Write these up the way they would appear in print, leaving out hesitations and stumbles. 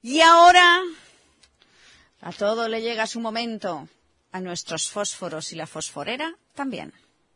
Y ahora a todo le llega su momento, a nuestros fósforos y la fosforera también.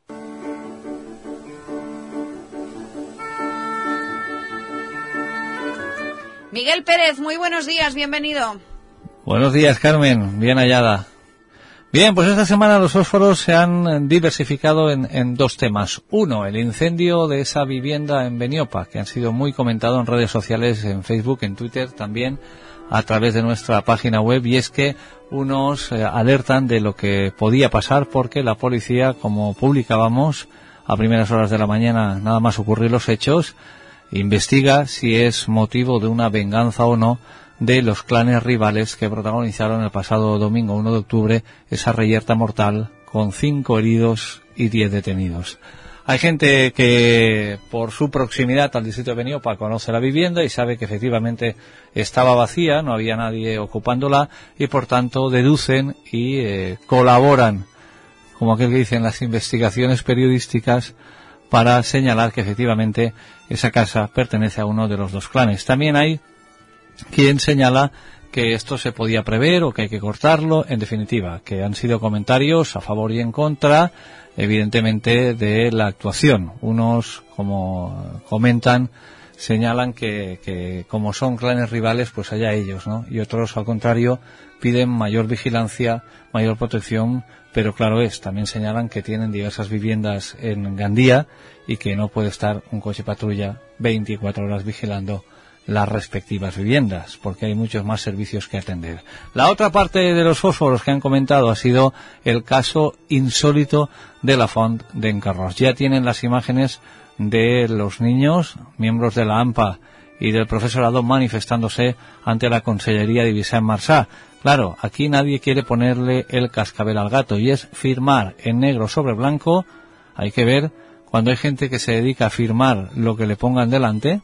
Miguel Pérez, muy buenos días, bienvenido. Buenos días, Carmen, bien hallada. Bien, pues esta semana los fósforos se han diversificado en dos temas. Uno, el incendio de esa vivienda en Beniopa, que han sido muy comentado en redes sociales, en Facebook, en Twitter, también a través de nuestra página web, y es que unos alertan de lo que podía pasar porque la policía, como publicábamos a primeras horas de la mañana, nada más ocurrir los hechos, investiga si es motivo de una venganza o no de los clanes rivales que protagonizaron el pasado domingo 1 de octubre esa reyerta mortal con 5 heridos y 10 detenidos. Hay gente que por su proximidad al distrito de Beniopa conoce la vivienda y sabe que efectivamente estaba vacía, no había nadie ocupándola y por tanto deducen y colaboran, como aquel que dice en las investigaciones periodísticas, para señalar que efectivamente esa casa pertenece a uno de los dos clanes. También hay quien señala que esto se podía prever o que hay que cortarlo, en definitiva, que han sido comentarios a favor y en contra, evidentemente, de la actuación. Unos, como comentan, señalan que como son clanes rivales, pues allá ellos, ¿no? Y otros, al contrario, piden mayor vigilancia, mayor protección, pero claro es, también señalan que tienen diversas viviendas en Gandía y que no puede estar un coche patrulla 24 horas vigilando las respectivas viviendas, porque hay muchos más servicios que atender. La otra parte de los fósforos que han comentado ha sido el caso insólito de la Font d'en Carròs. Ya tienen las imágenes de los niños, miembros de la AMPA y del profesorado manifestándose ante la Consellería de Vicent Marsà. Claro, aquí nadie quiere ponerle el cascabel al gato y es firmar en negro sobre blanco. Hay que ver cuando hay gente que se dedica a firmar lo que le pongan delante.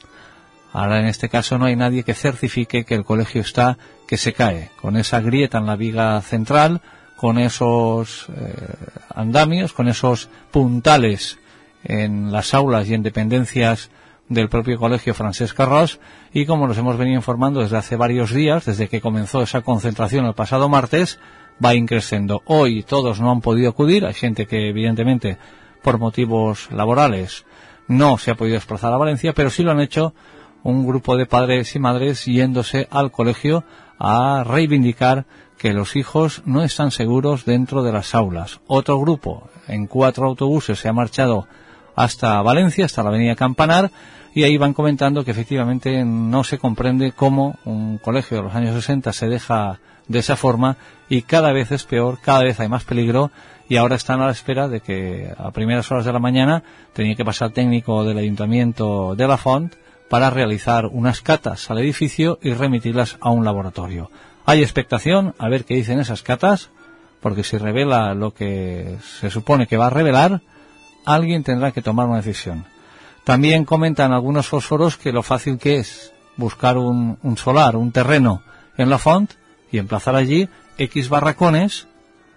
Ahora, en este caso, no hay nadie que certifique que el colegio está que se cae, con esa grieta en la viga central, con esos andamios, con esos puntales en las aulas y en dependencias del propio colegio Francesc Carròs, y como nos hemos venido informando desde hace varios días, desde que comenzó esa concentración el pasado martes, va increciendo. Hoy todos no han podido acudir, hay gente que evidentemente por motivos laborales no se ha podido desplazar a Valencia, pero sí lo han hecho un grupo de padres y madres yéndose al colegio a reivindicar que los hijos no están seguros dentro de las aulas. Otro grupo, en 4 autobuses, se ha marchado hasta Valencia, hasta la avenida Campanar, y ahí van comentando que efectivamente no se comprende cómo un colegio de los años 60 se deja de esa forma y cada vez es peor, cada vez hay más peligro, y ahora están a la espera de que a primeras horas de la mañana tenía que pasar técnico del Ayuntamiento de la Font para realizar unas catas al edificio y remitirlas a un laboratorio. Hay expectación a ver qué dicen esas catas, porque si revela lo que se supone que va a revelar, alguien tendrá que tomar una decisión. También comentan algunos fósforos que lo fácil que es buscar un solar, un terreno en la Font y emplazar allí X barracones,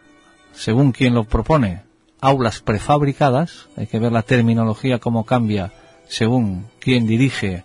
según quien lo propone, aulas prefabricadas. Hay que ver la terminología cómo cambia según quien dirige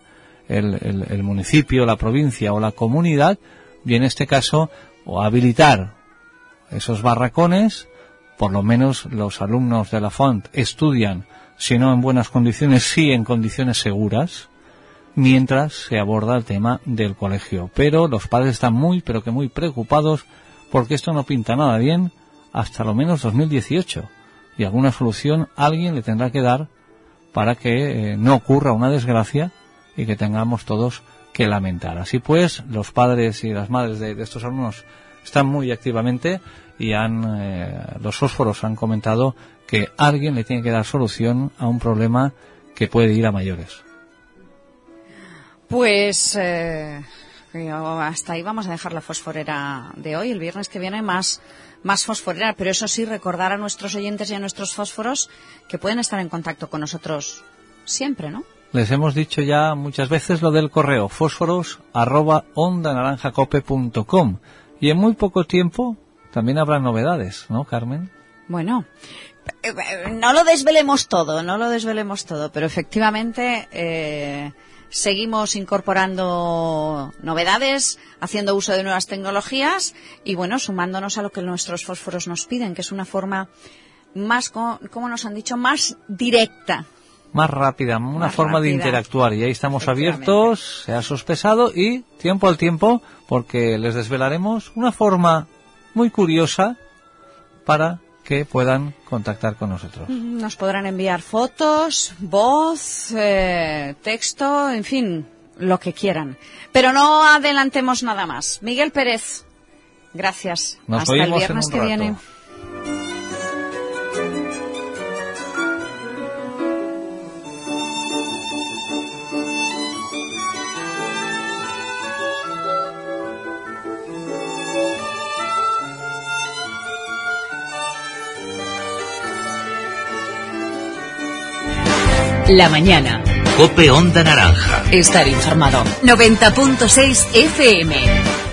el municipio, la provincia o la comunidad, y en este caso o habilitar esos barracones. Por lo menos los alumnos de la Font estudian, si no en buenas condiciones, sí en condiciones seguras, mientras se aborda el tema del colegio. Pero los padres están muy, pero que muy preocupados, porque esto no pinta nada bien hasta lo menos 2018, y alguna solución alguien le tendrá que dar para que no ocurra una desgracia y que tengamos todos que lamentar. Así pues, los padres y las madres de estos alumnos están muy activamente y los fósforos han comentado que alguien le tiene que dar solución a un problema que puede ir a mayores. Pues hasta ahí vamos a dejar la fosforera de hoy. El viernes que viene más fosforera, pero eso sí, recordar a nuestros oyentes y a nuestros fósforos que pueden estar en contacto con nosotros siempre, ¿no? Les hemos dicho ya muchas veces lo del correo, fósforos@ondanaranjacope.com, y en muy poco tiempo también habrá novedades, ¿no, Carmen? Bueno, no lo desvelemos todo, pero efectivamente seguimos incorporando novedades, haciendo uso de nuevas tecnologías y, bueno, sumándonos a lo que nuestros fósforos nos piden, que es una forma más, como nos han dicho, más directa. Más rápida, una forma de interactuar. Y ahí estamos abiertos, se ha sospesado y tiempo al tiempo, porque les desvelaremos una forma muy curiosa para que puedan contactar con nosotros. Nos podrán enviar fotos, voz, texto, en fin, lo que quieran. Pero no adelantemos nada más. Miguel Pérez, gracias. Hasta el viernes que viene. La mañana. COPE Onda Naranja. Estar informado. 90.6 FM.